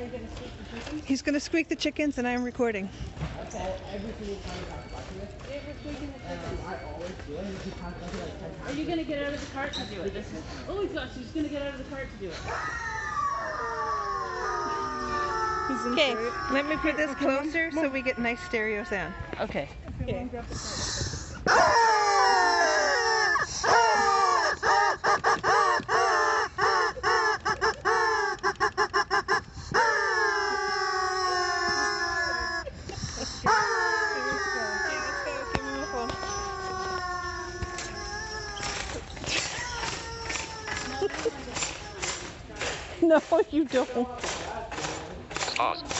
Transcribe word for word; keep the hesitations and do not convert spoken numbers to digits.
Are you going to squeak the chickens? He's going to squeak the chickens, and I'm recording. Okay, every single time we talk about this. Yeah, we're squeaking the chickens. Um, I always do it. He talks about it like ten times. Are you going to get out of the cart to do it? This is, oh my gosh, he's going to get out of the cart to do it. Okay, let me put this closer so we get nice stereo sound. Okay. Okay. No, you don't. Pause.